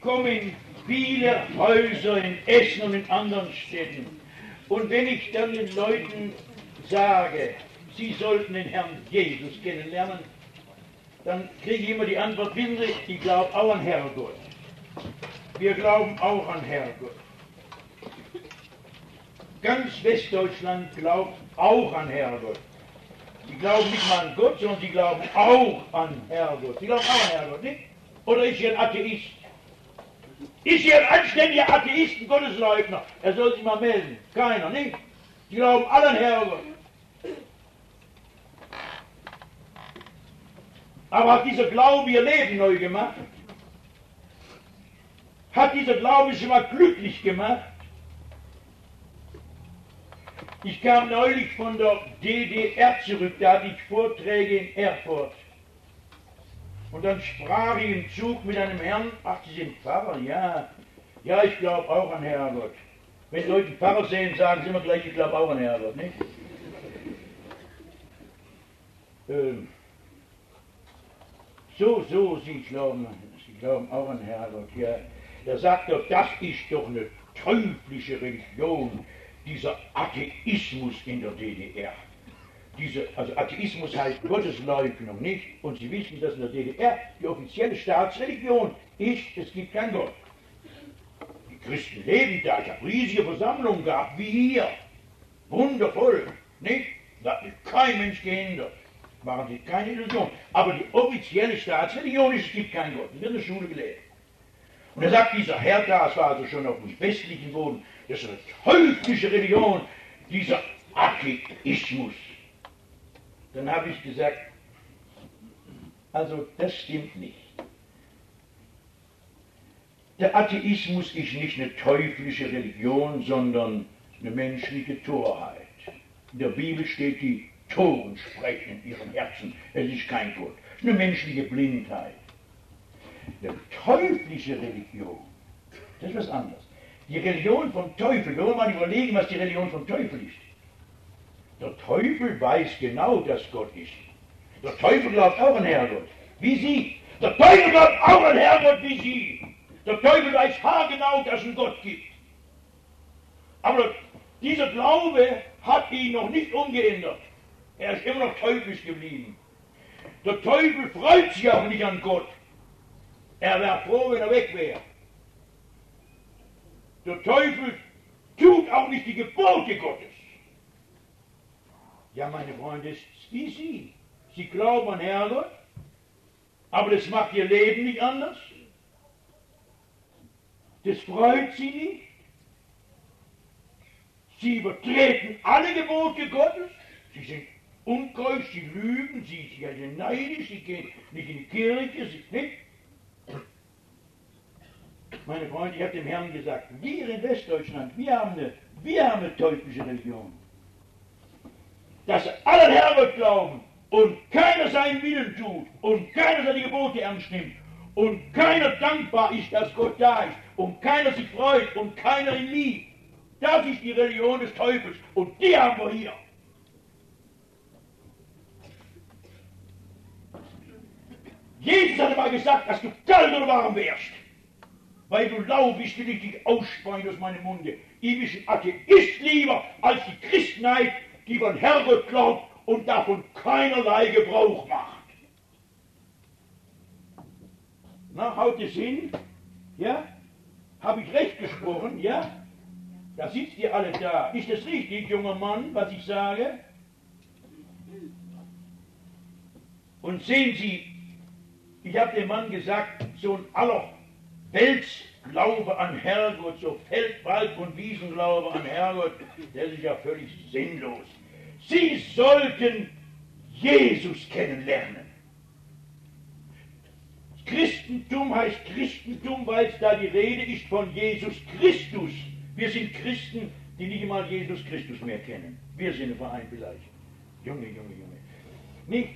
komme in viele Häuser in Essen und in anderen Städten. Und wenn ich dann den Leuten sage, sie sollten den Herrn Jesus kennenlernen, dann kriege ich immer die Antwort, wissen Sie, ich glaube auch an Herrgott. Wir glauben auch an Herrgott. Ganz Westdeutschland glaubt auch an Herrgott. Sie glauben nicht mal an Gott, sondern sie glauben auch an Herrgott. Sie glauben auch an Herrgott, nicht? Oder ist hier ein Atheist? Ist hier ein anständiger Atheist, ein Gottesleugner? Er soll sich mal melden. Keiner, nicht? Sie glauben alle an Herrgott. Aber hat dieser Glaube ihr Leben neu gemacht? Hat dieser Glaube sie mal glücklich gemacht? Ich kam neulich von der DDR zurück, da hatte ich Vorträge in Erfurt. Und dann sprach ich im Zug mit einem Herrn, ach, Sie sind Pfarrer? Ja, ja, ich glaube auch an Herrgott. Wenn Leute einen Pfarrer sehen, sagen sie immer gleich, ich glaube auch an Herrgott, nicht? Sie glauben auch an Herrgott, ja. Da sagt er, das ist doch eine teuflische Religion, dieser Atheismus in der DDR. Also Atheismus heißt Gottesleugnung, nicht? Und Sie wissen, dass in der DDR die offizielle Staatsreligion ist, es gibt keinen Gott. Die Christen leben da, ich habe riesige Versammlungen gehabt, wie hier. Wundervoll, nicht? Da hat mich kein Mensch gehindert. Machen Sie keine Illusion. Aber die offizielle Staatsreligion ist, es gibt keinen Gott. Das wird in der Schule gelehrt. Und da sagt dieser Herr da, es war also schon auf dem westlichen Boden, das ist eine teuflische Religion, dieser Atheismus. Dann habe ich gesagt, also das stimmt nicht. Der Atheismus ist nicht eine teuflische Religion, sondern eine menschliche Torheit. In der Bibel steht, die Toren sprechen in ihrem Herzen, es ist kein Gott. Es ist eine menschliche Blindheit. Eine teuflische Religion, das ist was anderes. Die Religion vom Teufel, wir wollen mal überlegen, was die Religion vom Teufel ist. Der Teufel weiß genau, dass Gott ist. Der Teufel glaubt auch an Herrgott, wie Sie. Der Teufel glaubt auch an Herrgott, wie Sie. Der Teufel weiß haargenau, dass es einen Gott gibt. Aber dieser Glaube hat ihn noch nicht umgeändert. Er ist immer noch teuflisch geblieben. Der Teufel freut sich auch nicht an Gott. Er wäre froh, wenn er weg wäre. Der Teufel tut auch nicht die Gebote Gottes. Ja, meine Freunde, es ist wie Sie. Sie glauben an Herrgott, aber das macht Ihr Leben nicht anders. Das freut Sie nicht. Sie übertreten alle Gebote Gottes. Sie sind unkeusch, sie lügen, sie sind neidisch, sie gehen nicht in die Kirche, sie nicht. Meine Freunde, ich habe dem Herrn gesagt, wir in Westdeutschland, wir haben eine teuflische Religion. Dass alle an Herrgott glauben und keiner seinen Willen tut und keiner seine Gebote ernst nimmt und keiner dankbar ist, dass Gott da ist und keiner sich freut und keiner ihn liebt. Das ist die Religion des Teufels und die haben wir hier. Jesus hatte mal gesagt, dass du kalt oder warm wärst. Weil du lau bist, will ich dich ausspeien aus meinem Munde. Ihm ist ein Atheist lieber als die Christenheit, die von Herrgott glaubt und davon keinerlei Gebrauch macht. Na, haut es hin? Ja? Habe ich recht gesprochen? Ja? Da sitzt ihr alle da. Ist das richtig, junger Mann, was ich sage? Und sehen Sie, ich habe dem Mann gesagt, so ein Allerweltsglaube an Herrgott, so Feld-, Wald- und Wiesenglaube an Herrgott, der ist ja völlig sinnlos. Sie sollten Jesus kennenlernen. Christentum heißt Christentum, weil es da die Rede ist von Jesus Christus. Wir sind Christen, die nicht einmal Jesus Christus mehr kennen. Wir sind ein Verein vielleicht. Junge. Nicht?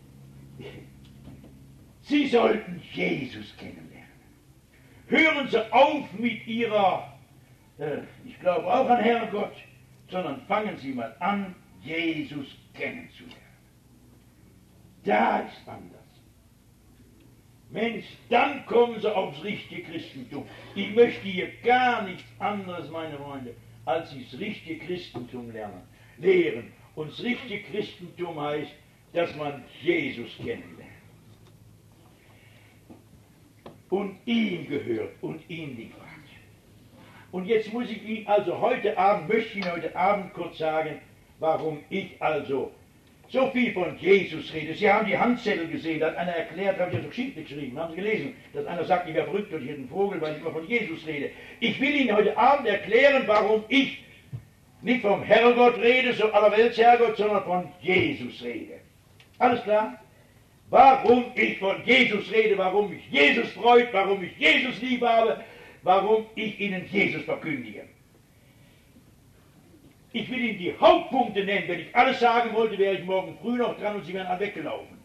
Sie sollten Jesus kennenlernen. Hören Sie auf mit Ihrer, ich glaube auch an Herrgott, sondern fangen Sie mal an, Jesus kennenzulernen. Da ist anders. Mensch, dann kommen sie aufs richtige Christentum. Ich möchte hier gar nichts anderes, meine Freunde, als das richtige Christentum lehren. Und das richtige Christentum heißt, dass man Jesus kennenlernt. Und ihm gehört und ihn liefert. Und jetzt muss ich Ihnen also möchte ich Ihnen heute Abend kurz sagen, warum ich also so viel von Jesus rede. Sie haben die Handzettel gesehen, da hat einer erklärt, habe ich ja so Geschichte geschrieben, haben Sie gelesen, dass einer sagt, ich wäre verrückt durch jeden Vogel, weil ich immer von Jesus rede. Ich will Ihnen heute Abend erklären, warum ich nicht vom Herrgott rede, so Allerweltsherrgott, sondern von Jesus rede. Alles klar? Warum ich von Jesus rede, warum mich Jesus freut, warum ich Jesus lieb habe, warum ich Ihnen Jesus verkündige. Ich will Ihnen die Hauptpunkte nennen. Wenn ich alles sagen wollte, wäre ich morgen früh noch dran und Sie wären alle weggelaufen.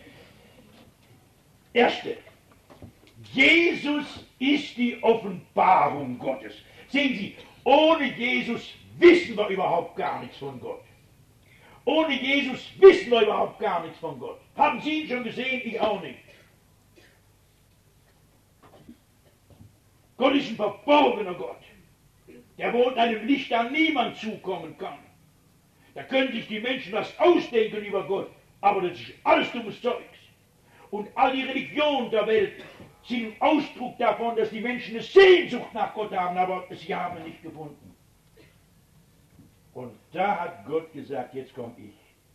Erste. Jesus ist die Offenbarung Gottes. Sehen Sie, ohne Jesus wissen wir überhaupt gar nichts von Gott. Ohne Jesus wissen wir überhaupt gar nichts von Gott. Haben Sie ihn schon gesehen? Ich auch nicht. Gott ist ein verborgener Gott, der wohnt einem Licht, da niemand zukommen kann. Da können sich die Menschen was ausdenken über Gott, aber das ist alles dummes Zeugs. Und all die Religionen der Welt sind ein Ausdruck davon, dass die Menschen eine Sehnsucht nach Gott haben, aber sie haben ihn nicht gefunden. Und da hat Gott gesagt, jetzt komme ich.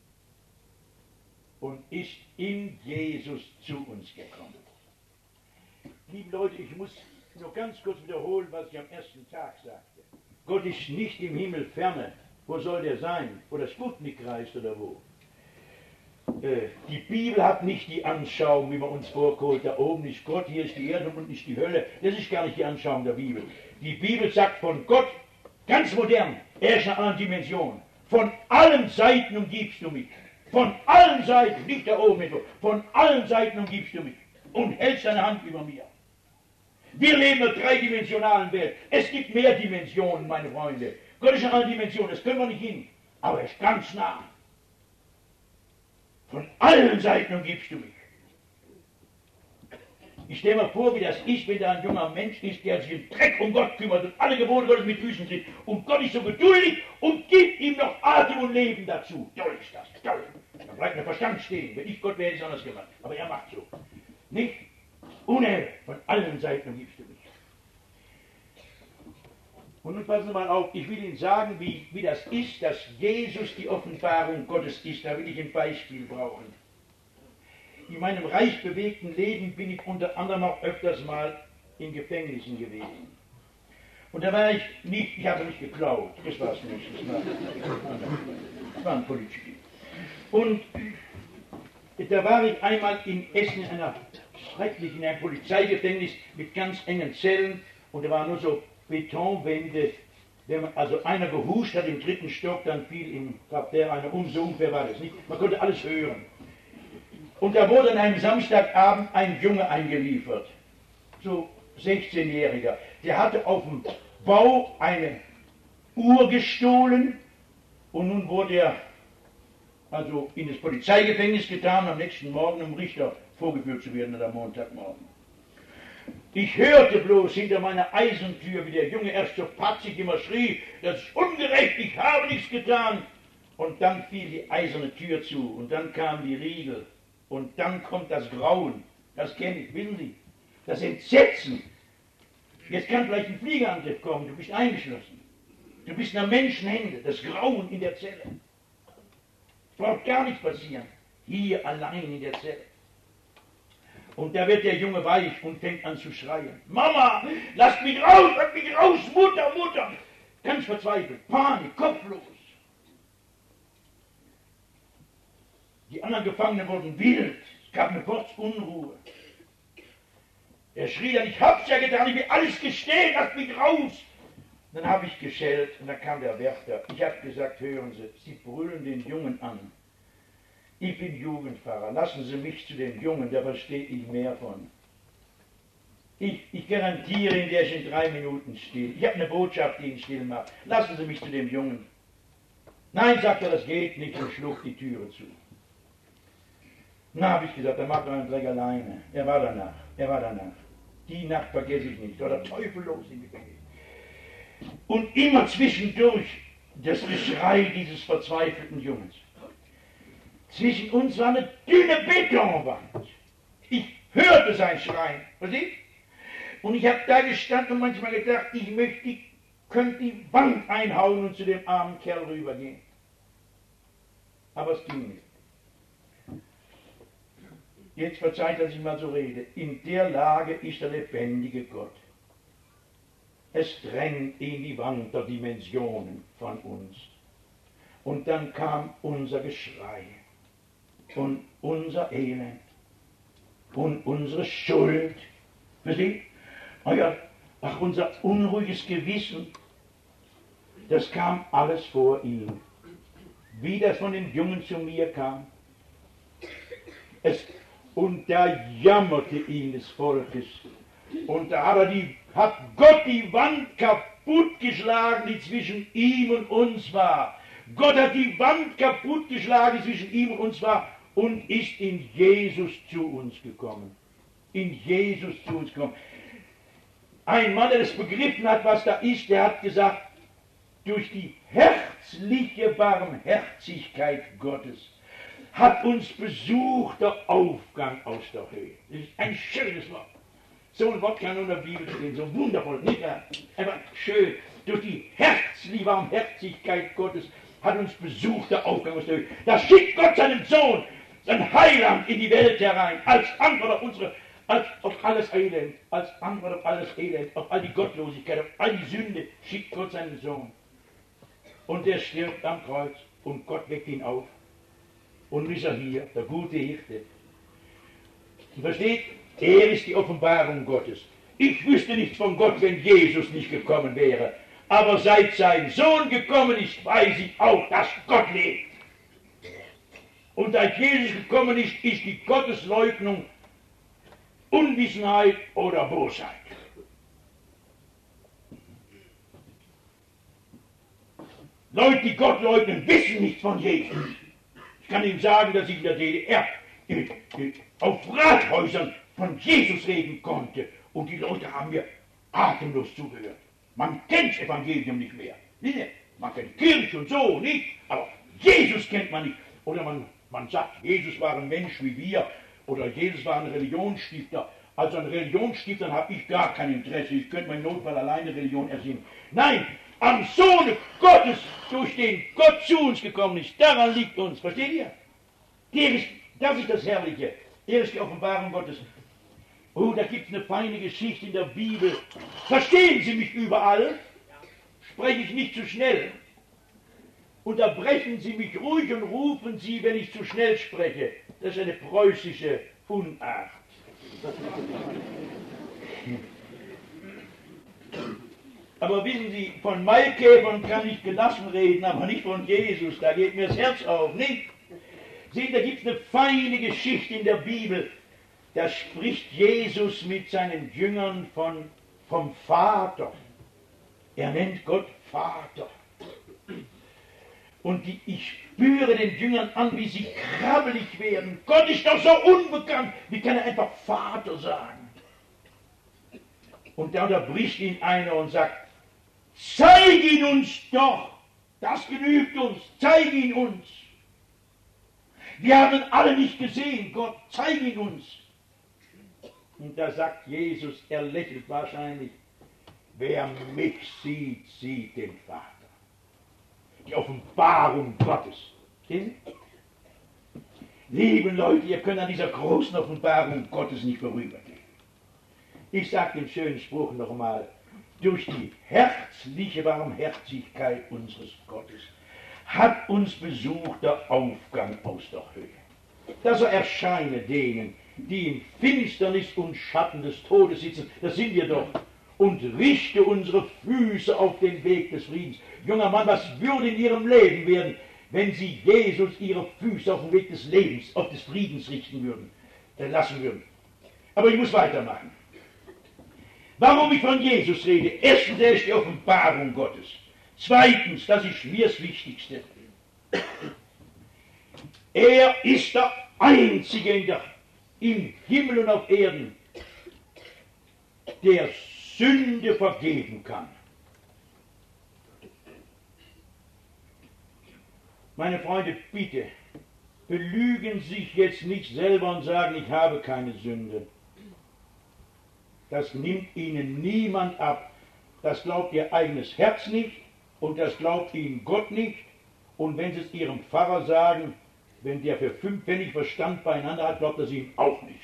Und ist in Jesus zu uns gekommen. Liebe Leute, ich muss nur ganz kurz wiederholen, was ich am ersten Tag sagte. Gott ist nicht im Himmel ferne. Wo soll der sein? Wo der Sputnik reist oder wo? Die Bibel hat nicht die Anschauung, wie man uns vorkommt, da oben ist Gott, hier ist die Erde und nicht die Hölle. Das ist gar nicht die Anschauung der Bibel. Die Bibel sagt von Gott, ganz modern, er ist in einer anderen Dimension. Von allen Seiten umgibst du mich. Von allen Seiten, nicht da oben, von allen Seiten umgibst du mich und hältst deine Hand über mir. Wir leben in einer dreidimensionalen Welt. Es gibt mehr Dimensionen, meine Freunde. Gott ist in einer Dimension, das können wir nicht hin. Aber er ist ganz nah. Von allen Seiten umgibst du mich. Ich stelle mir vor, wie das ist, wenn da ein junger Mensch ist, der sich im Dreck um Gott kümmert und alle Gebote Gottes mit Füßen tritt. Und Gott ist so geduldig und gibt ihm noch Atem und Leben dazu. Toll ist das, toll. Dann bleibt der Verstand stehen. Wenn ich Gott wäre, hätte ich es anders gemacht. Aber er macht so. Nicht? Unerhört, von allen Seiten umgibst du mich. Und nun passen Sie mal auf, ich will Ihnen sagen, wie das ist, dass Jesus die Offenbarung Gottes ist. Da will ich ein Beispiel brauchen. In meinem reich bewegten Leben bin ich unter anderem auch öfters mal in Gefängnissen gewesen. Und da war ich habe nicht geklaut, das war es nicht, das war ein Politiker. Und da war ich einmal in Essen in einem Polizeigefängnis mit ganz engen Zellen und da waren nur so Betonwände. Wenn man, also einer gehuscht hat im 3. Stock, dann fiel im Parterre einer so ungefähr war das nicht. Man konnte alles hören. Und da wurde an einem Samstagabend ein Junge eingeliefert, so 16-Jähriger. Der hatte auf dem Bau eine Uhr gestohlen und nun wurde er also in das Polizeigefängnis getan, am nächsten Morgen dem Richter vorgeführt zu werden, am Montagmorgen. Ich hörte bloß hinter meiner Eisentür, wie der Junge erst so patzig immer schrie, das ist ungerecht, ich habe nichts getan. Und dann fiel die eiserne Tür zu und dann kamen die Riegel und dann kommt das Grauen. Das kenne ich, wissen Sie, das Entsetzen. Jetzt kann vielleicht ein Fliegerangriff kommen, du bist eingeschlossen. Du bist in der Menschenhände, das Grauen in der Zelle. Es braucht gar nichts passieren, hier allein in der Zelle. Und da wird der Junge weich und fängt an zu schreien. Mama, lasst mich raus, Mutter, Mutter. Ganz verzweifelt, Panik, kopflos. Die anderen Gefangenen wurden wild, es gab eine Unruhe. Er schrie dann, ich hab's ja getan, ich will alles gestehen, lasst mich raus. Dann habe ich geschellt und dann kam der Wärter. Ich habe gesagt, hören Sie, Sie brüllen den Jungen an. Ich bin Jugendpfarrer, lassen Sie mich zu dem Jungen, da verstehe ich mehr von. Ich garantiere Ihnen, der ist in 3 Minuten still. Ich habe eine Botschaft, die ihn still macht. Lassen Sie mich zu dem Jungen. Nein, sagt er, das geht nicht und schlug die Türe zu. Na, habe ich gesagt, dann macht er einen Dreck alleine. Er war danach. Er war danach. Die Nacht vergesse ich nicht, oder teufellos im Gebet. Und immer zwischendurch das Geschrei dieses verzweifelten Jungens. Zwischen uns war eine dünne Betonwand. Ich hörte sein Schreien. Versteht? Und ich habe da gestanden und manchmal gedacht, könnte die Wand einhauen und zu dem armen Kerl rübergehen. Aber es ging nicht. Jetzt verzeiht, dass ich mal so rede. In der Lage ist der lebendige Gott. Es drängt in die Wand der Dimensionen von uns. Und dann kam unser Geschrei und unser Elend und unsere Schuld. Versteht? Unser unruhiges Gewissen. Das kam alles vor ihm. Wie das von dem Jungen zu mir kam. Und da jammerte ihn des Volkes. Und da hat Gott die Wand kaputtgeschlagen, die zwischen ihm und uns war. Gott hat die Wand kaputtgeschlagen, die zwischen ihm und uns war, und ist in Jesus zu uns gekommen. In Jesus zu uns gekommen. Ein Mann, der das begriffen hat, was da ist, der hat gesagt, durch die herzliche Barmherzigkeit Gottes hat uns besucht der Aufgang aus der Höhe. Das ist ein schönes Wort. So ein Wort kann nur in der Bibel stehen, so wundervoll, nicht wahr? Einfach schön. Durch die herzliche Barmherzigkeit Gottes hat uns besucht der Aufgang aus der Höhe. Da schickt Gott seinen Sohn, sein Heiland in die Welt herein, als Antwort auf alles Elend, auf all die Gottlosigkeit, auf all die Sünde, schickt Gott seinen Sohn. Und er stirbt am Kreuz und Gott weckt ihn auf. Und nun ist er hier, der gute Hirte. Ihr versteht? Er ist die Offenbarung Gottes. Ich wüsste nichts von Gott, wenn Jesus nicht gekommen wäre. Aber seit sein Sohn gekommen ist, weiß ich auch, dass Gott lebt. Und seit Jesus gekommen ist, ist die Gottesleugnung Unwissenheit oder Bosheit. Leute, die Gott leugnen, wissen nichts von Jesus. Ich kann Ihnen sagen, dass ich in der DDR auf Rathäusern von Jesus reden konnte. Und die Leute haben mir atemlos zugehört. Man kennt das Evangelium nicht mehr. Man kennt Kirche und so nicht, aber Jesus kennt man nicht. Oder man sagt, Jesus war ein Mensch wie wir. Oder Jesus war ein Religionsstifter. Also an Religionsstiftern habe ich gar kein Interesse. Ich könnte mir im Notfall alleine Religion ersinnen. Nein, am Sohne Gottes, durch den Gott zu uns gekommen ist, daran liegt uns. Versteht ihr? Das ist das Herrliche. Er ist die Offenbarung Gottes. Oh, da gibt es eine feine Geschichte in der Bibel. Verstehen Sie mich überall? Spreche ich nicht zu schnell? Unterbrechen Sie mich ruhig und rufen Sie, wenn ich zu schnell spreche. Das ist eine preußische Unart. Aber wissen Sie, von Maikäfern kann ich gelassen reden, aber nicht von Jesus. Da geht mir das Herz auf, nicht? Sehen, da gibt es eine feine Geschichte in der Bibel. Da spricht Jesus mit seinen Jüngern vom Vater. Er nennt Gott Vater. Und ich spüre den Jüngern an, wie sie krabbelig werden. Gott ist doch so unbekannt. Wie kann er einfach Vater sagen? Und da unterbricht ihn einer und sagt, zeig ihn uns doch. Das genügt uns. Zeig ihn uns. Wir haben ihn alle nicht gesehen. Gott, zeig ihn uns. Und da sagt Jesus, er lächelt wahrscheinlich, wer mich sieht, sieht den Vater. Die Offenbarung Gottes. Sehen Sie? Liebe Leute, ihr könnt an dieser großen Offenbarung Gottes nicht vorübergehen. Ich sage den schönen Spruch nochmal. Durch die herzliche Barmherzigkeit unseres Gottes hat uns besucht der Aufgang aus der Höhe. Dass er erscheine denen, die in Finsternis und Schatten des Todes sitzen, das sind wir doch, und richte unsere Füße auf den Weg des Friedens. Junger Mann, was würde in ihrem Leben werden, wenn sie Jesus ihre Füße auf den Weg des Lebens, auf des Friedens richten würden, lassen würden. Aber ich muss weitermachen. Warum ich von Jesus rede? Erstens, er ist die Offenbarung Gottes. Zweitens, das ist mir das Wichtigste. Er ist der Einzige im Himmel und auf Erden, der Sünde vergeben kann. Meine Freunde, bitte, belügen sich jetzt nicht selber und sagen, ich habe keine Sünde. Das nimmt Ihnen niemand ab. Das glaubt Ihr eigenes Herz nicht und das glaubt Ihnen Gott nicht. Und wenn Sie es Ihrem Pfarrer sagen, wenn der für 5 Pfennig Verstand beieinander hat, glaubt er es Ihnen auch nicht.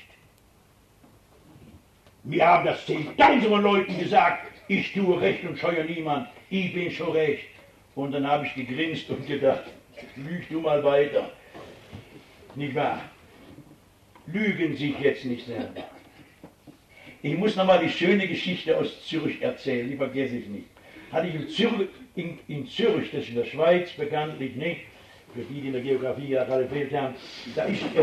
Wir haben das 10.000 Leuten gesagt, ich tue recht und scheue niemand, ich bin schon recht. Und dann habe ich gegrinst und gedacht, lüg du mal weiter. Nicht wahr? Lügen sich jetzt nicht selber. Ich muss nochmal die schöne Geschichte aus Zürich erzählen, die vergesse ich nicht. Hatte ich in Zürich, das ist in der Schweiz, bekanntlich nicht, für die, die in der Geografie ja gerade gefehlt haben, da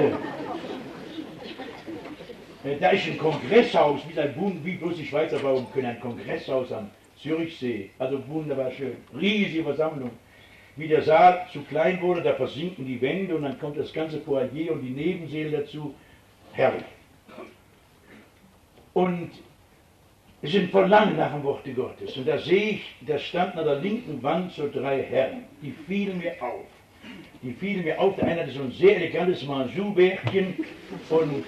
ist ein Kongresshaus, wie bloß die Schweizer bauen können, ein Kongresshaus am Zürichsee, also wunderbar schön, riesige Versammlung. Wie der Saal zu klein wurde, da versinken die Wände und dann kommt das ganze Foyer und die Nebensäle dazu, herrlich. Und es sind voll lang nach dem Worte Gottes. Und da sehe ich, da standen an der linken Wand so 3 Herren. Die fielen mir auf. Der eine hatte so ein sehr elegantes Manjou-Bärtchen und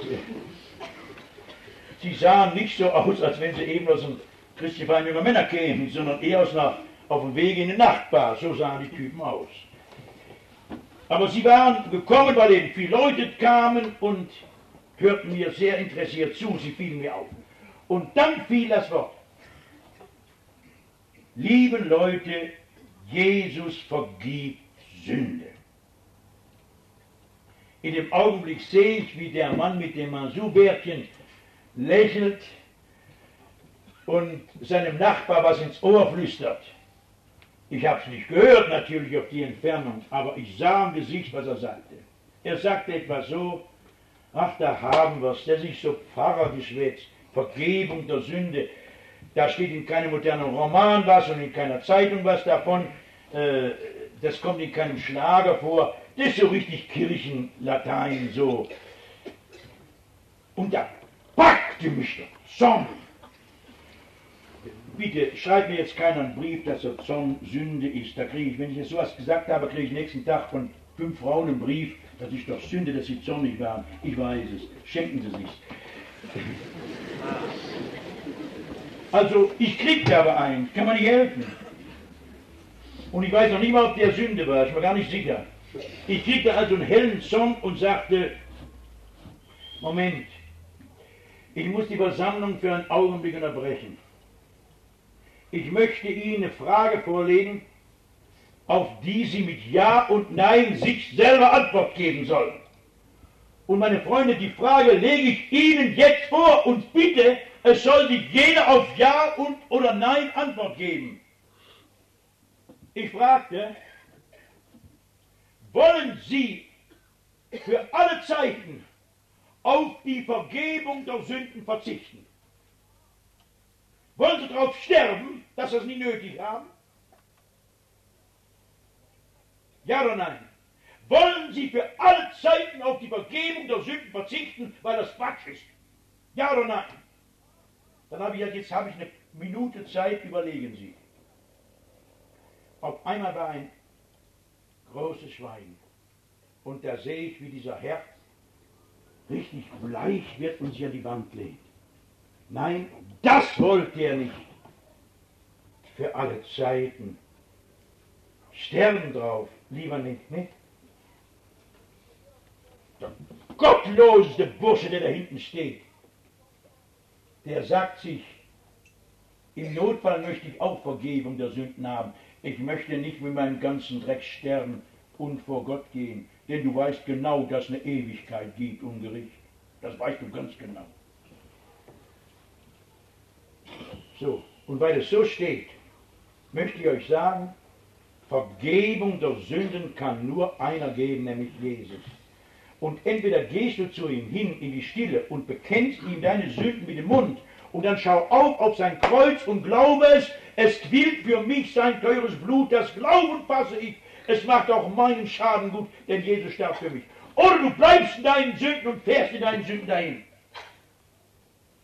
sie sahen nicht so aus, als wenn sie eben aus einem christlichen Verein junger Männer kämen, sondern eher auf dem Weg in eine Nachtbar. So sahen die Typen aus. Aber sie waren gekommen, weil eben viele Leute kamen und hörten mir sehr interessiert zu. Sie fielen mir auf. Und dann fiel das Wort. Liebe Leute, Jesus vergibt Sünde. In dem Augenblick sehe ich, wie der Mann mit dem Manjou-Bärtchen lächelt und seinem Nachbar was ins Ohr flüstert. Ich habe es nicht gehört, natürlich auf die Entfernung, aber ich sah im Gesicht, was er sagte. Er sagte etwas so, ach, da haben wir es, der sich so Pfarrer geschwätzt, Vergebung der Sünde. Da steht in keinem modernen Roman was und in keiner Zeitung was davon. Das kommt in keinem Schlager vor. Das ist so richtig Kirchenlatein so. Und da packte mich der Zorn. Bitte schreibt mir jetzt keiner einen Brief, dass der Zorn Sünde ist. Da kriege ich, wenn ich jetzt sowas gesagt habe, kriege ich nächsten Tag von 5 Frauen einen Brief, das ist doch Sünde, dass sie zornig waren. Ich weiß es. Schenken Sie sich. Also, ich kriegte aber einen, kann man nicht helfen. Und ich weiß noch nicht mal, ob der Sünde war, ich war gar nicht sicher. Ich kriegte also einen hellen Zorn und sagte, Moment, ich muss die Versammlung für einen Augenblick unterbrechen. Ich möchte Ihnen eine Frage vorlegen, auf die Sie mit Ja und Nein sich selber Antwort geben sollen. Und meine Freunde, die Frage lege ich Ihnen jetzt vor und bitte, es soll sich jeder auf Ja und oder Nein Antwort geben. Ich fragte, wollen Sie für alle Zeiten auf die Vergebung der Sünden verzichten? Wollen Sie darauf sterben, dass Sie es nicht nötig haben? Ja oder nein? Wollen Sie für alle Zeiten auf die Vergebung der Sünden verzichten, weil das Quatsch ist? Ja oder nein? Dann habe ich gesagt, jetzt habe ich eine Minute Zeit, überlegen Sie. Auf einmal war ein großes Schweigen. Und da sehe ich, wie dieser Herr richtig bleich wird und sich an die Wand legt. Nein, das wollte er nicht. Für alle Zeiten. Sterben drauf, lieber nicht, ne? Der gottloseste Bursche, der da hinten steht, der sagt sich, im Notfall möchte ich auch Vergebung der Sünden haben. Ich möchte nicht mit meinem ganzen Dreck sterben und vor Gott gehen, denn du weißt genau, dass es eine Ewigkeit gibt und Gericht. Das weißt du ganz genau. So, und weil es so steht, möchte ich euch sagen, Vergebung der Sünden kann nur einer geben, nämlich Jesus. Und entweder gehst du zu ihm hin in die Stille und bekennst ihm deine Sünden mit dem Mund und dann schau auf sein Kreuz und glaube es quillt für mich sein teures Blut, das Glauben fasse ich, es macht auch meinen Schaden gut, denn Jesus starb für mich. Oder du bleibst in deinen Sünden und fährst in deinen Sünden dahin.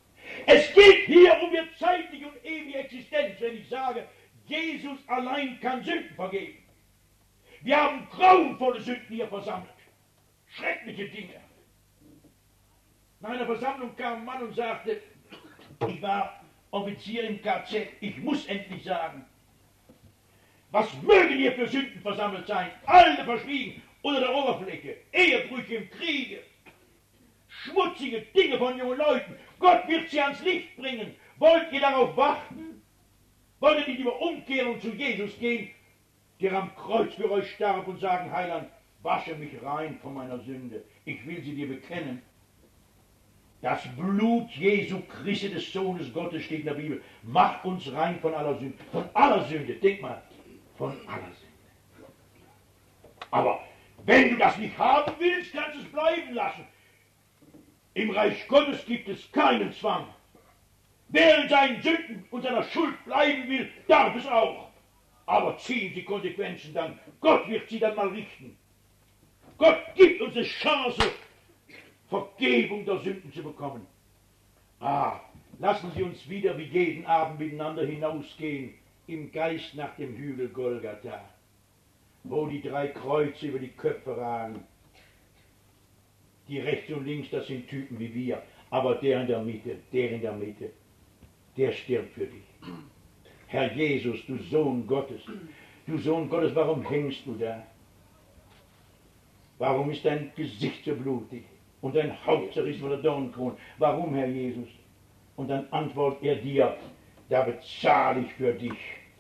Es geht hier um die zeitliche und ewige Existenz, wenn ich sage, Jesus allein kann Sünden vergeben. Wir haben grauenvolle Sünden hier versammelt. Schreckliche Dinge. Nach einer Versammlung kam ein Mann und sagte, ich war Offizier im KZ, ich muss endlich sagen, was mögen hier für Sünden versammelt sein? Alle verschwiegen unter der Oberfläche, Ehebrüche im Kriege, schmutzige Dinge von jungen Leuten. Gott wird sie ans Licht bringen. Wollt ihr darauf warten? Wollt ihr lieber umkehren und zu Jesus gehen, der am Kreuz für euch starb und sagen, Heiland, wasche mich rein von meiner Sünde. Ich will sie dir bekennen. Das Blut Jesu Christi, des Sohnes Gottes, steht in der Bibel. Macht uns rein von aller Sünde. Von aller Sünde. Denk mal, von aller Sünde. Aber wenn du das nicht haben willst, kannst du es bleiben lassen. Im Reich Gottes gibt es keinen Zwang. Wer in seinen Sünden und seiner Schuld bleiben will, darf es auch. Aber ziehen die Konsequenzen dann. Gott wird sie dann mal richten. Gott gibt uns eine Chance, Vergebung der Sünden zu bekommen. Lassen Sie uns wieder wie jeden Abend miteinander hinausgehen im Geist nach dem Hügel Golgatha, wo die 3 Kreuze über die Köpfe ragen. Die rechts und links, das sind Typen wie wir, aber der in der Mitte, der stirbt für dich. Herr Jesus, du Sohn Gottes, warum hängst du da? Warum ist dein Gesicht so blutig und dein Haupt zerrissen von der Dornenkrone? Warum, Herr Jesus? Und dann antwortet er dir, da bezahle ich für dich.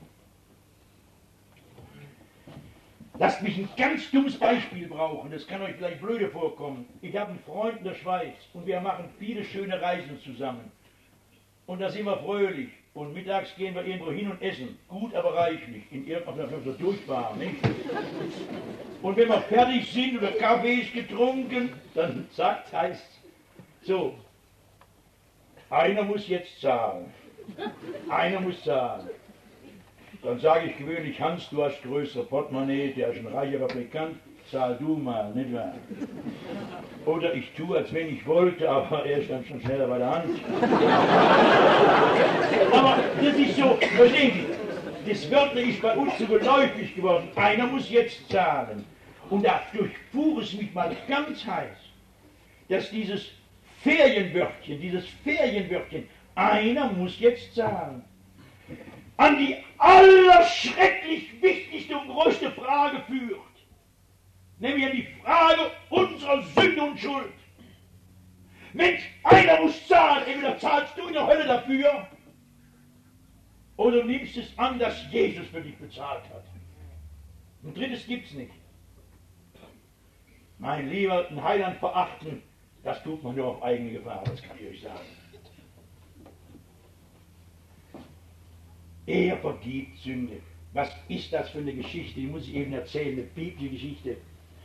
Lasst mich ein ganz dummes Beispiel brauchen, das kann euch vielleicht blöde vorkommen. Ich habe einen Freund in der Schweiz und wir machen viele schöne Reisen zusammen. Und da sind wir fröhlich. Und mittags gehen wir irgendwo hin und essen. Gut, aber reichlich. In irgendeiner Form so durchfahren, nicht? Und wenn wir fertig sind oder Kaffee ist getrunken, dann heißt so, einer muss jetzt zahlen. Einer muss zahlen. Dann sage ich gewöhnlich, Hans, du hast größere Portemonnaie, der ist ein reicher Fabrikant, zahl du mal, nicht wahr? Oder ich tue, als wenn ich wollte, aber er ist dann schon schneller bei der Hand. Aber das ist so, verstehen Sie, das Wörtliche ist bei uns so geläufig geworden. Einer muss jetzt zahlen. Und da durchfuhr es mich mal ganz heiß, dass dieses Ferienwörtchen, einer muss jetzt zahlen, an die allerschrecklich wichtigste und größte Frage führt. Nämlich an die Frage unserer Sünde und Schuld. Mensch, einer muss zahlen, entweder zahlst du in der Hölle dafür, oder du nimmst es an, dass Jesus für dich bezahlt hat. Ein drittes gibt's nicht. Mein Lieber, ein Heiland verachten, das tut man nur auf eigene Gefahr, das kann ich euch sagen. Er vergibt Sünde. Was ist das für eine Geschichte? Die muss ich eben erzählen, eine biblische Geschichte.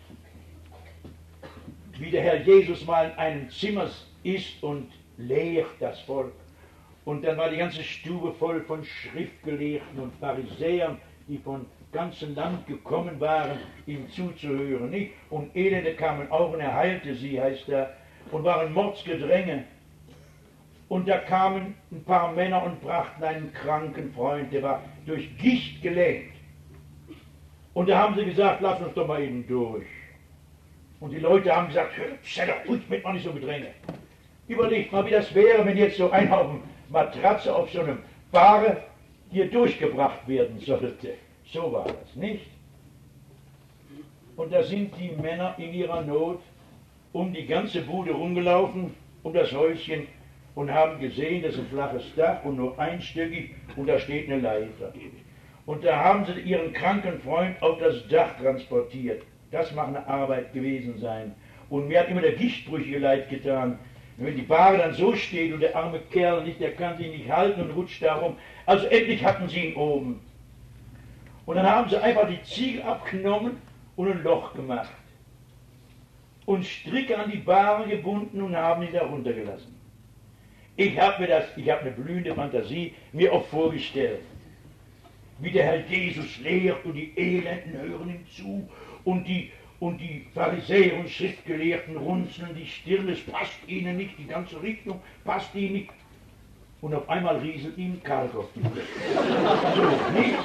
Wie der Herr Jesus mal in einem Zimmer ist und lehrt das Volk. Und dann war die ganze Stube voll von Schriftgelehrten und Pharisäern, die von ganzem Land gekommen waren, ihm zuzuhören. Nicht? Und Elende kamen auch und er heilte sie, heißt er, und waren Mordsgedränge. Und da kamen ein paar Männer und brachten einen kranken Freund, der war durch Gicht gelähmt. Und da haben sie gesagt, lass uns doch mal eben durch. Und die Leute haben gesagt, sei doch ruhig, mit man nicht so Gedränge. Überlegt mal, wie das wäre, wenn jetzt so ein Haufen Matratze auf so einem Bahre hier durchgebracht werden sollte. So war das, nicht? Und da sind die Männer in ihrer Not um die ganze Bude rumgelaufen, um das Häuschen, und haben gesehen, das ist ein flaches Dach und nur einstöckig und da steht eine Leiter. Und da haben sie ihren kranken Freund auf das Dach transportiert. Das mag eine Arbeit gewesen sein. Und mir hat immer der Gichtbrüchige leid getan. Wenn die Bahre dann so steht und der arme Kerl nicht, der kann sich nicht halten und rutscht darum. Also endlich hatten sie ihn oben. Und dann haben sie einfach die Ziegel abgenommen und ein Loch gemacht. Und Stricke an die Bahre gebunden und haben ihn da runtergelassen. Ich habe eine blühende Fantasie mir auch vorgestellt, wie der Herr Jesus lehrt und die Elenden hören ihm zu und die Pharisäer und Schriftgelehrten runzeln die Stirn, es passt ihnen nicht, die ganze Richtung passt ihnen nicht. Und auf einmal rieselt ihm Karl auf die Brust. So, nicht?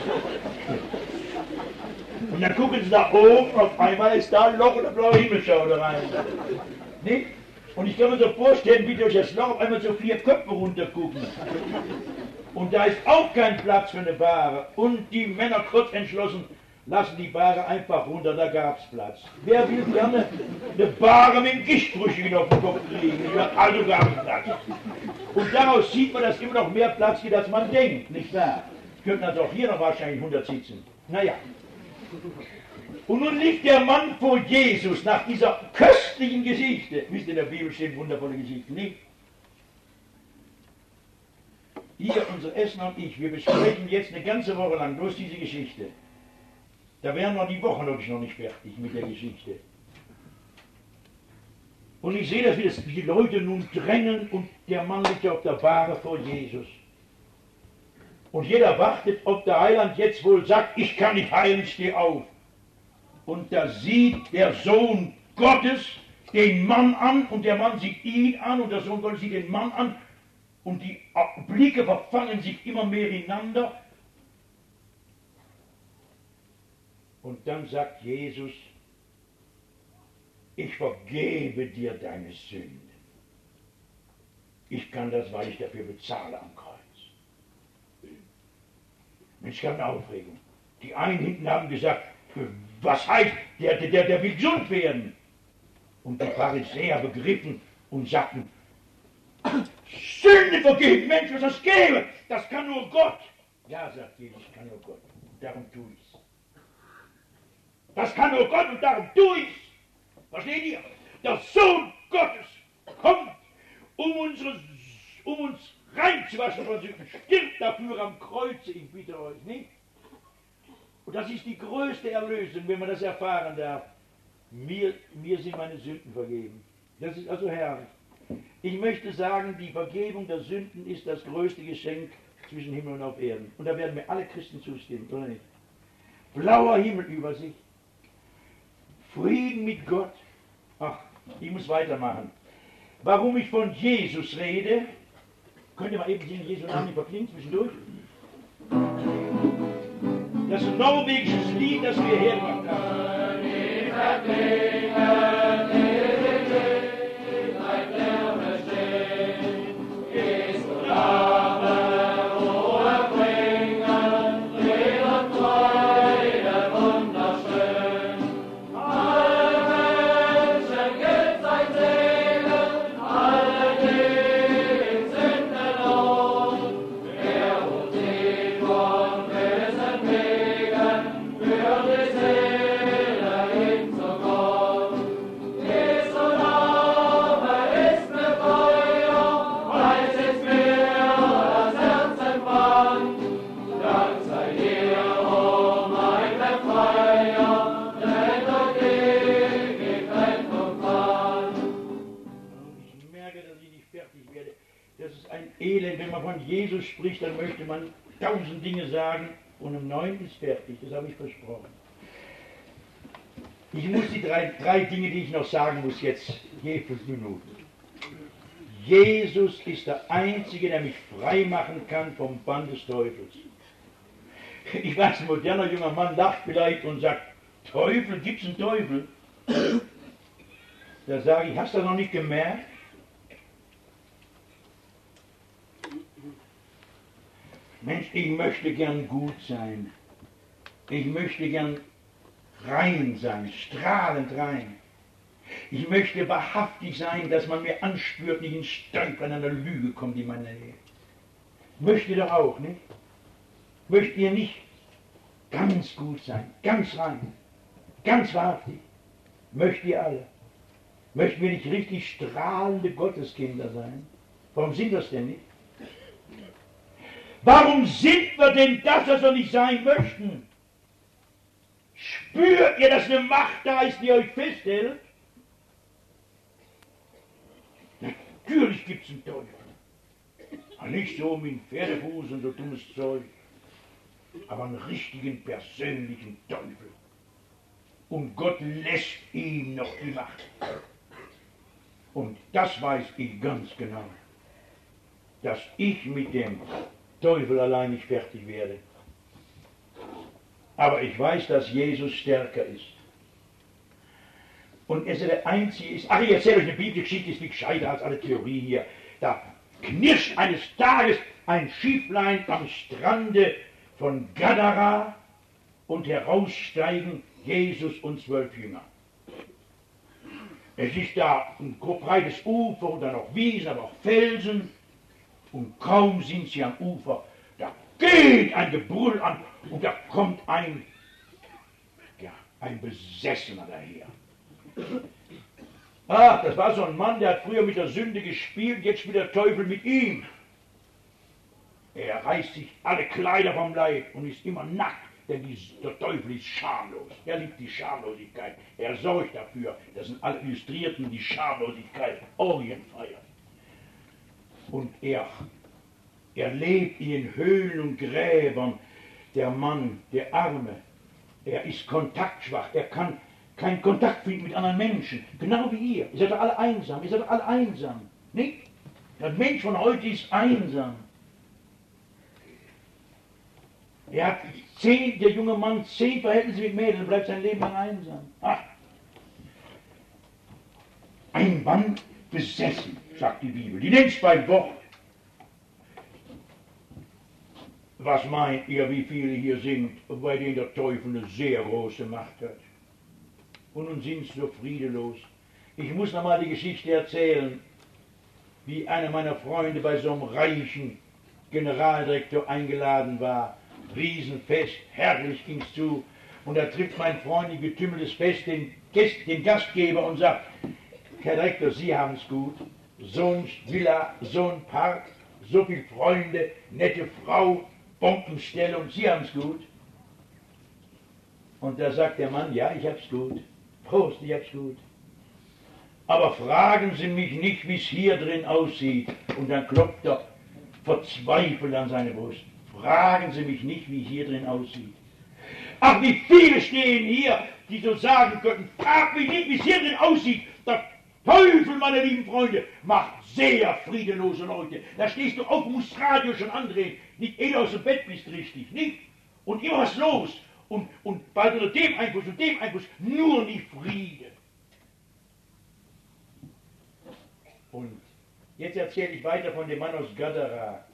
Und dann gucken sie da oben, auf einmal ist da ein Loch und der blaue Himmel schaut da rein. Nicht? Und ich kann mir so vorstellen, wie durch das Loch auf einmal so 4 Köpfe runtergucken. Und da ist auch kein Platz für eine Bahre. Und die Männer kurz entschlossen, lassen die Bahre einfach runter, da gab's Platz. Wer will gerne eine Bahre mit dem Gichtbrüchigen auf den Kopf kriegen? Also gab's Platz. Und daraus sieht man, dass immer noch mehr Platz gibt, als man denkt, nicht wahr? Es könnten also auch hier noch wahrscheinlich 100 sitzen. Naja. Und nun liegt der Mann vor Jesus nach dieser köstlichen Geschichte. Wisst ihr, in der Bibel stehen wundervolle Geschichten, nicht? Hier, unser Essener und ich, wir besprechen jetzt eine ganze Woche lang bloß diese Geschichte. Da wären wir die Woche noch nicht fertig mit der Geschichte. Und ich sehe, dass wir die Leute nun drängen und der Mann liegt auf der Bahre vor Jesus. Und jeder wartet, ob der Heiland jetzt wohl sagt, ich kann nicht heilen, ich stehe auf. Und da sieht der Sohn Gottes den Mann an und der Mann sieht ihn an und der Sohn Gottes sieht den Mann an und die Blicke verfangen sich immer mehr ineinander. Und dann sagt Jesus, ich vergebe dir deine Sünden. Ich kann das, weil ich dafür bezahle am Kreuz. Mensch, keine Aufregung. Die einen hinten haben gesagt, was heißt, der will gesund werden. Und die Pharisäer begriffen und sagten, Sünde vergeben, Mensch, was das gäbe, das kann nur Gott. Ja, sagt Jesus, kann nur Gott. Darum tue ich's. Das kann nur Gott und darum tue ich's. Versteht ihr? Der Sohn Gottes kommt, um uns reinzuwaschen von Sünden, stirbt dafür am Kreuze, ich bitte euch, nicht? Und das ist die größte Erlösung, wenn man das erfahren darf. Mir sind meine Sünden vergeben. Das ist also herrlich. Ich möchte sagen, die Vergebung der Sünden ist das größte Geschenk zwischen Himmel und auf Erden. Und da werden mir alle Christen zustimmen, oder nicht? Blauer Himmel über sich. Frieden mit Gott. Ach, ich muss weitermachen. Warum ich von Jesus rede, könnt ihr mal eben singen, Jesu Namen nicht verklingen zwischendurch? Das ist ein norwegisches Lied, das wir hergebracht haben. Jesus spricht, dann möchte man 1000 Dinge sagen und um 9 ist fertig, das habe ich versprochen. Ich muss die drei Dinge, die ich noch sagen muss, jetzt je 5 Minuten. Jesus ist der Einzige, der mich frei machen kann vom Bann des Teufels. Ich weiß, ein moderner junger Mann lacht vielleicht und sagt, Teufel, gibt's einen Teufel? Da sage ich, hast du das noch nicht gemerkt? Mensch, ich möchte gern gut sein. Ich möchte gern rein sein, strahlend rein. Ich möchte wahrhaftig sein, dass man mir anspürt, nicht ins Stolpern an der Lüge kommt in meine Nähe. Möchtet ihr doch auch, nicht? Möchtet ihr nicht ganz gut sein, ganz rein, ganz wahrhaftig? Möchtet ihr alle? Möchten wir nicht richtig strahlende Gotteskinder sein? Warum sind wir es denn nicht? Warum sind wir denn das, was wir nicht sein möchten? Spürt ihr, dass eine Macht da ist, die euch festhält? Natürlich gibt es einen Teufel. Nicht so mit dem Pferdefuß und so dummes Zeug, aber einen richtigen persönlichen Teufel. Und Gott lässt ihm noch die Macht. Und das weiß ich ganz genau. dass ich mit dem Teufel allein nicht fertig werde. Aber ich weiß, dass Jesus stärker ist. Und er der Einzige ist. Ach, ich erzähle euch eine Bibelgeschichte, ist viel gescheiter als alle Theorien hier. Da knirscht eines Tages ein Schifflein am Strande von Gadara und heraussteigen Jesus und 12 Jünger. Es ist da ein breites Ufer und dann noch Wiesen, aber auch Felsen. Und kaum sind sie am Ufer, da geht ein Gebrüll an und da kommt ein Besessener daher. Ach, das war so ein Mann, der hat früher mit der Sünde gespielt, jetzt spielt der Teufel mit ihm. Er reißt sich alle Kleider vom Leib und ist immer nackt, denn der Teufel ist schamlos. Er liebt die Schamlosigkeit. Er sorgt dafür, dass in alle Illustrierten die Schamlosigkeit Orgien feiern. Und er lebt in den Höhlen und Gräbern, der Mann, der Arme. Er ist kontaktschwach, er kann keinen Kontakt finden mit anderen Menschen. Genau wie ihr. Ihr seid doch alle einsam, Nicht? Der Mensch von heute ist einsam. Er hat der junge Mann 10 Verhältnisse mit Mädels und bleibt sein Leben lang einsam. Ach. Ein Mann besessen, sagt die Bibel. Die nennt es beim Wort. Was meint ihr, wie viele hier sind, bei denen der Teufel eine sehr große Macht hat? Und nun sind sie so friedelos. Ich muss noch mal die Geschichte erzählen, wie einer meiner Freunde bei so einem reichen Generaldirektor eingeladen war. Riesenfest, herrlich ging's zu. Und da trifft mein Freund in getümmeltes Fest den Gastgeber und sagt: Herr Direktor, Sie haben's gut. So ein Villa, so ein Park, so viele Freunde, nette Frau, Bombenstellung, Sie haben's gut. Und da sagt der Mann: Ja, ich hab's gut. Prost, ich hab's gut. Aber fragen Sie mich nicht, wie es hier drin aussieht. Und dann klopft er verzweifelt an seine Brust. Fragen Sie mich nicht, wie hier drin aussieht. Ach, wie viele stehen hier, die so sagen könnten: Frag mich nicht, wie es hier drin aussieht. Der Teufel, meine lieben Freunde, macht sehr friedenlose Leute. Da stehst du auf, musst Radio schon andrehen. Nicht ehe du aus dem Bett bist, richtig, nicht? Und immer was los. Und bald unter dem Einfluss und dem Einfluss, nur nicht Friede. Und jetzt erzähle ich weiter von dem Mann aus Gadara.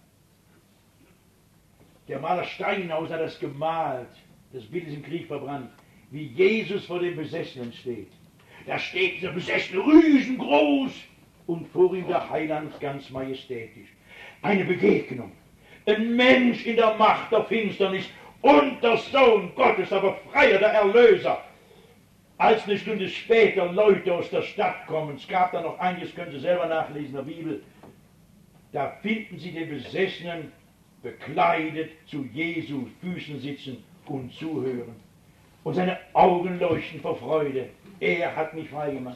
Der Maler Steinhaus hat das gemalt. Das Bild ist im Krieg verbrannt. Wie Jesus vor dem Besessenen steht. Da steht dieser Besessene riesengroß und vor ihm der Heiland ganz majestätisch. Eine Begegnung. Ein Mensch in der Macht der Finsternis und der Sohn Gottes, der Befreier, der Erlöser. Als eine Stunde später Leute aus der Stadt kommen, es gab da noch einiges, können Sie selber nachlesen in der Bibel, da finden Sie den Besessenen bekleidet zu Jesu Füßen sitzen und zuhören. Und seine Augen leuchten vor Freude. Er hat mich freigemacht.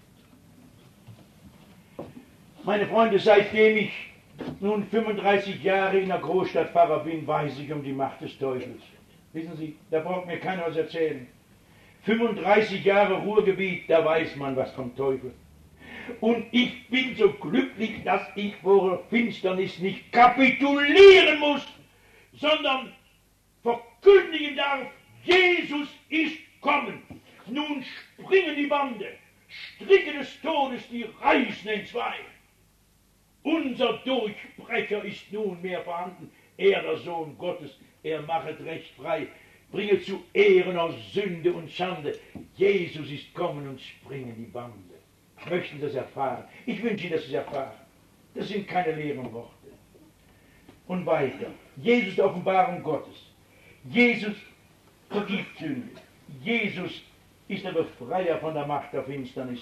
Meine Freunde, seitdem ich nun 35 Jahre in der Großstadt Pfarrer bin, weiß ich um die Macht des Teufels. Wissen Sie, da braucht mir keiner was erzählen. 35 Jahre Ruhrgebiet, da weiß man was vom Teufel. Und ich bin so glücklich, dass ich vor der Finsternis nicht kapitulieren muss, sondern verkündigen darf: Jesus ist kommen. Nun springen die Bande, Stricke des Todes, die reißen entzwei. Unser Durchbrecher ist nunmehr vorhanden. Er, der Sohn Gottes, er machet Recht frei, bringe zu Ehren aus Sünde und Schande. Jesus ist kommen und springen die Bande. Möchten Sie das erfahren? Ich wünsche Ihnen, dass Sie es erfahren. Das sind keine leeren Worte. Und weiter. Jesus, der Offenbarung Gottes. Jesus vergibt Sünde. Jesus ist der Befreier von der Macht der Finsternis.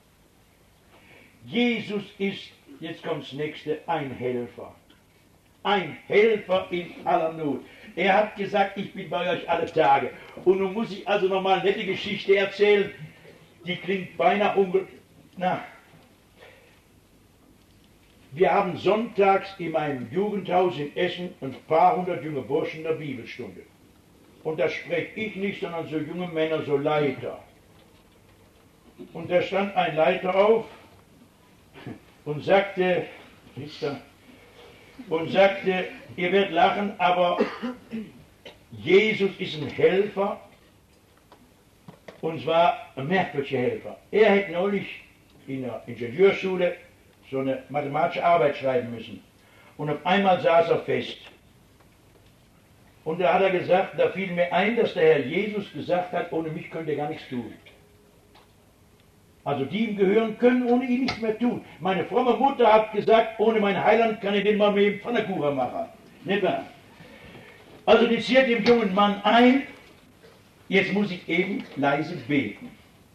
Jesus ist, jetzt kommt das nächste, ein Helfer. Ein Helfer in aller Not. Er hat gesagt: Ich bin bei euch alle Tage. Und nun muss ich also nochmal eine nette Geschichte erzählen. Die klingt beinahe Wir haben sonntags in meinem Jugendhaus in Essen ein paar hundert junge Burschen in der Bibelstunde. Und da spreche ich nicht, sondern so junge Männer, so Leiter. Und da stand ein Leiter auf und sagte: und sagte, ihr werdet lachen, aber Jesus ist ein Helfer, und zwar ein merkwürdiger Helfer. Er hätte neulich in der Ingenieurschule so eine mathematische Arbeit schreiben müssen. Und auf einmal saß er fest. Und da hat er gesagt, da fiel mir ein, dass der Herr Jesus gesagt hat, ohne mich könnt ihr gar nichts tun. Also die ihm gehören, können ohne ihn nichts mehr tun. Meine fromme Mutter hat gesagt, ohne meinen Heiland kann ich den mal mit dem Pfannkuchen machen. Nicht wahr? Also die ziert dem jungen Mann ein, jetzt muss ich eben leise beten.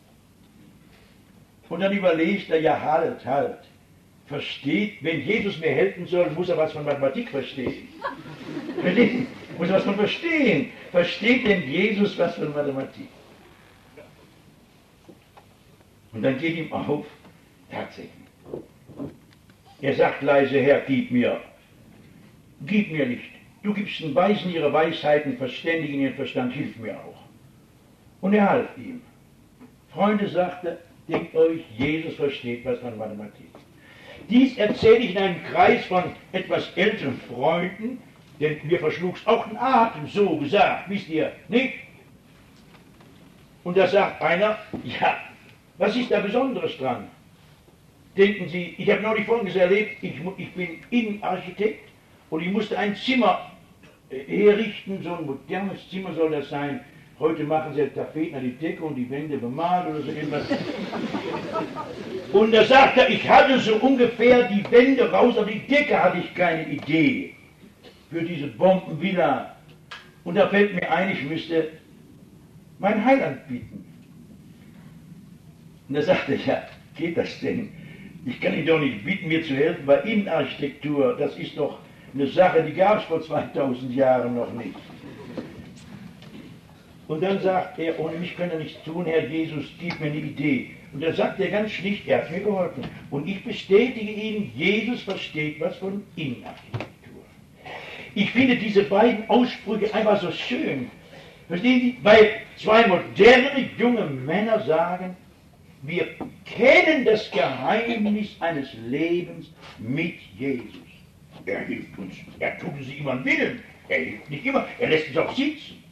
Und dann überlegt er, ja halt. Versteht, wenn Jesus mir helfen soll, muss er was von Mathematik verstehen. Muss er was von verstehen. Versteht denn Jesus was von Mathematik? Und dann geht ihm auf, tatsächlich. Er sagt leise, Herr, gib mir Licht. Du gibst den Weisen ihre Weisheiten, Verständigen ihren Verstand, hilf mir auch. Und er half ihm. Freunde, sagte, denkt euch, Jesus versteht was von Mathematik. Dies erzähle ich in einem Kreis von etwas älteren Freunden, denn mir verschlug's auch den Atem, so gesagt, wisst ihr, nicht? Und da sagt einer, ja, was ist da Besonderes dran? Denken Sie, ich habe neulich Folgendes erlebt, ich bin Innenarchitekt und ich musste ein Zimmer herrichten, so ein modernes Zimmer soll das sein. Heute machen sie Tapeten an die Decke und die Wände bemalt oder so irgendwas. Und da sagt er, ich hatte so ungefähr die Wände raus, aber die Decke hatte ich keine Idee für diese Bombenvilla. Und da fällt mir ein, ich müsste mein Heiland bitten. Und da sagt er, ja, geht das denn? Ich kann ihn doch nicht bitten, mir zu helfen, weil Innenarchitektur, das ist doch eine Sache, die gab es vor 2000 Jahren noch nicht. Und dann sagt er, ohne mich könnt ihr nichts tun, Herr Jesus, gib mir eine Idee. Und dann sagt er ganz schlicht, er hat mir geholfen. Und ich bestätige Ihnen, Jesus versteht was von Innenarchitektur. Ich finde diese beiden Aussprüche einfach so schön. Verstehen Sie? Weil zwei moderne junge Männer sagen, wir kennen das Geheimnis eines Lebens mit Jesus. Er hilft uns, er tut uns immer einen Willen, er hilft nicht immer, er lässt uns auch sitzen.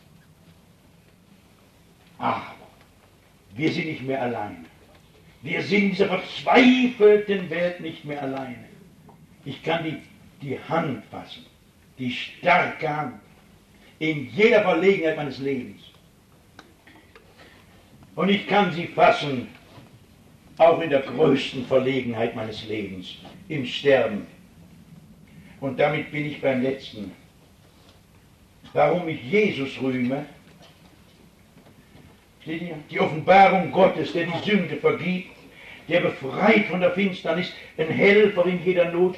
Aber wir sind nicht mehr allein. Wir sind in dieser verzweifelten Welt nicht mehr alleine. Ich kann die Hand fassen, die starke Hand, in jeder Verlegenheit meines Lebens. Und ich kann sie fassen, auch in der größten Verlegenheit meines Lebens, im Sterben. Und damit bin ich beim Letzten. Warum ich Jesus rühme? Seht ihr? Die Offenbarung Gottes, der die Sünde vergibt, der befreit von der Finsternis, ein Helfer in jeder Not.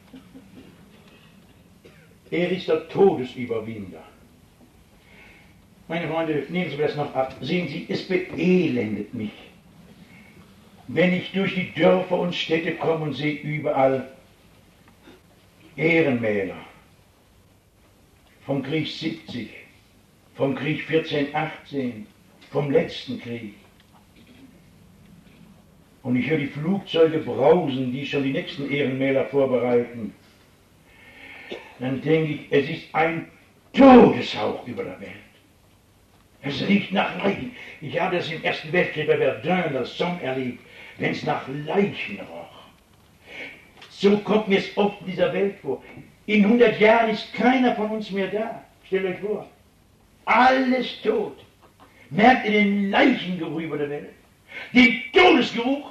Er ist der Todesüberwinder. Meine Freunde, nehmen Sie mir das noch ab. Sehen Sie, es beelendet mich, wenn ich durch die Dörfer und Städte komme und sehe überall Ehrenmäler vom Krieg 70, vom Krieg 14, 18, vom letzten Krieg. Und ich höre die Flugzeuge brausen, die schon die nächsten Ehrenmäler vorbereiten. Dann denke ich, es ist ein Todeshauch über der Welt. Es riecht nach Leichen. Ich habe das im Ersten Weltkrieg bei Verdun, das Somme erlebt, wenn es nach Leichen roch. So kommt mir es oft in dieser Welt vor. In 100 Jahren ist keiner von uns mehr da. Stellt euch vor. Alles tot. Merkt ihr den Leichengeruch über der Welt? Den Todesgeruch?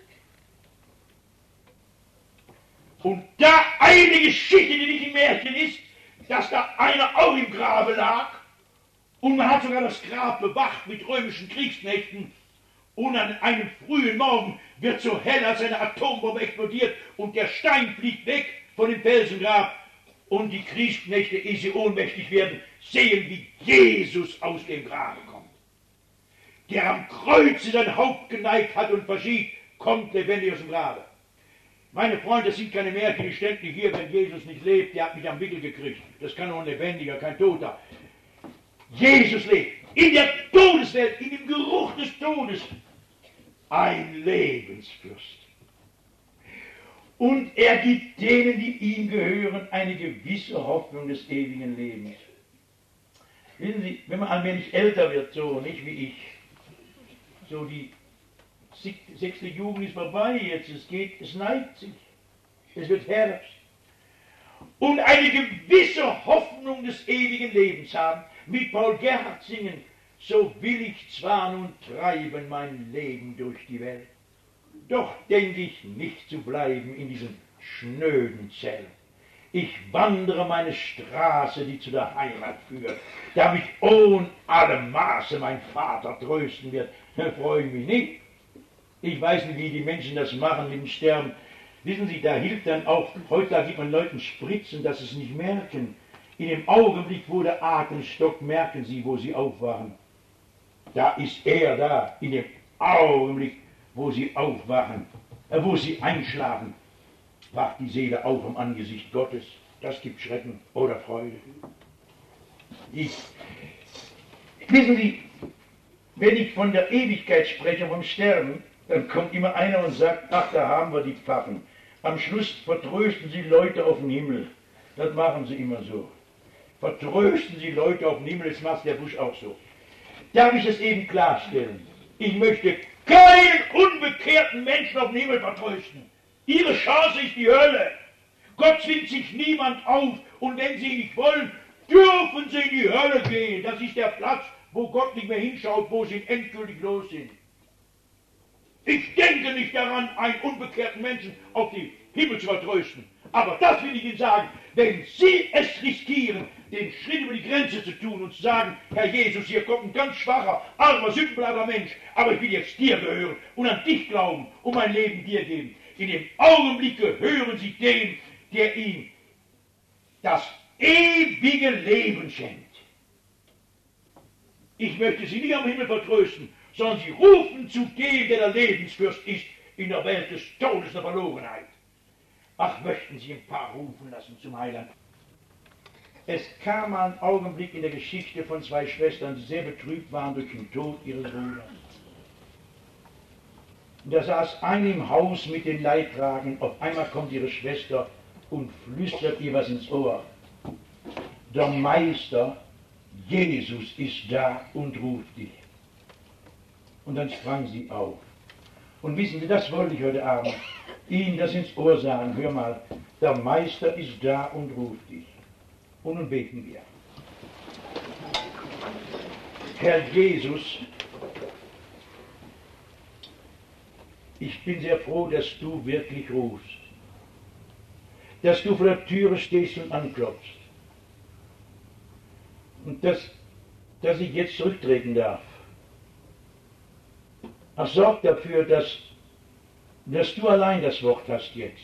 Und da eine Geschichte, die nicht im Märchen ist, dass da einer auch im Grabe lag und man hat sogar das Grab bewacht mit römischen Kriegsknechten und an einem frühen Morgen wird so hell, als eine Atombombe explodiert und der Stein fliegt weg von dem Felsengrab und die Kriegsknechte, ehe sie ohnmächtig werden, sehen, wie Jesus aus dem Grabe kommt. Der am Kreuze sein Haupt geneigt hat und verschied, kommt lebendig aus dem Grabe. Meine Freunde, das sind keine Märchen, ich stände hier, wenn Jesus nicht lebt, der hat mich am Wickel gekriegt. Das kann nur ein Lebendiger, kein Toter. Jesus lebt. In der Todeswelt, in dem Geruch des Todes. Ein Lebensfürst. Und er gibt denen, die ihm gehören, eine gewisse Hoffnung des ewigen Lebens. Wissen Sie, wenn man allmählich älter wird, so nicht wie ich, so die 6. Jugend ist vorbei jetzt, es neigt sich, es wird Herbst. Und eine gewisse Hoffnung des ewigen Lebens haben, mit Paul Gerhardt singen, so will ich zwar nun treiben mein Leben durch die Welt, doch denke ich nicht zu bleiben in diesem schnöden Zelt. Ich wandere meine Straße, die zu der Heimat führt, damit ohne alle Maße mein Vater trösten wird. Da freue ich mich nicht. Ich weiß nicht, wie die Menschen das machen mit dem Sterben. Wissen Sie, da hilft dann auch, heutzutage gibt man Leuten Spritzen, dass sie es nicht merken. In dem Augenblick, wo der Atem stockt, merken sie, wo sie aufwachen. Da ist er da, in dem Augenblick, wo sie aufwachen, wo sie einschlafen, wacht die Seele auf im Angesicht Gottes. Das gibt Schrecken oder Freude. Wissen Sie, wenn ich von der Ewigkeit spreche, vom Sterben, dann kommt immer einer und sagt, ach, da haben wir die Pfaffen. Am Schluss vertrösten sie Leute auf den Himmel. Das machen sie immer so. Vertrösten sie Leute auf den Himmel, das macht der Busch auch so. Darf ich es eben klarstellen? Ich möchte keinen unbekehrten Menschen auf den Himmel vertrösten. Ihre Chance ist die Hölle. Gott zwingt sich niemand auf, und wenn sie nicht wollen, dürfen sie in die Hölle gehen. Das ist der Platz, wo Gott nicht mehr hinschaut, wo sie endgültig los sind. Ich denke nicht daran, einen unbekehrten Menschen auf die Himmel zu vertrösten. Aber das will ich Ihnen sagen, wenn Sie es riskieren, den Schritt über die Grenze zu tun und zu sagen, Herr Jesus, hier kommt ein ganz schwacher, armer, sündenbleiber Mensch, aber ich will jetzt dir gehören und an dich glauben und mein Leben dir geben. In dem Augenblick gehören Sie dem, der Ihnen das ewige Leben schenkt. Ich möchte Sie nicht am Himmel vertrösten, sondern Sie rufen zu dem, der der Lebensfürst ist, in der Welt des Todes der Verlorenheit. Ach, möchten Sie ein paar rufen lassen zum Heiland. Es kam mal ein Augenblick in der Geschichte von 2 Schwestern, die sehr betrübt waren durch den Tod ihres Bruders. Da saß eine im Haus mit den Leidtragenden, auf einmal kommt ihre Schwester und flüstert ihr was ins Ohr. Der Meister, Jesus, ist da und ruft dich. Und dann sprang sie auf. Und wissen Sie, das wollte ich heute Abend Ihnen das ins Ohr sagen. Hör mal, der Meister ist da und ruft dich. Und nun beten wir. Herr Jesus, ich bin sehr froh, dass du wirklich rufst. Dass du vor der Türe stehst und anklopfst. Und dass ich jetzt zurücktreten darf. Ach, sorg dafür, dass du allein das Wort hast jetzt.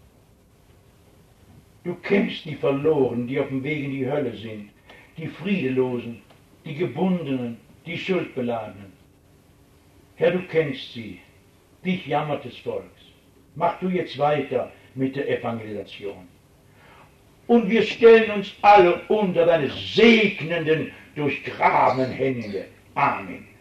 Du kennst die Verlorenen, die auf dem Weg in die Hölle sind, die Friedelosen, die Gebundenen, die Schuldbeladenen. Herr, du kennst sie, dich jammert des Volks. Mach du jetzt weiter mit der Evangelisation. Und wir stellen uns alle unter deine segnenden, durchgrabenen Hände. Amen.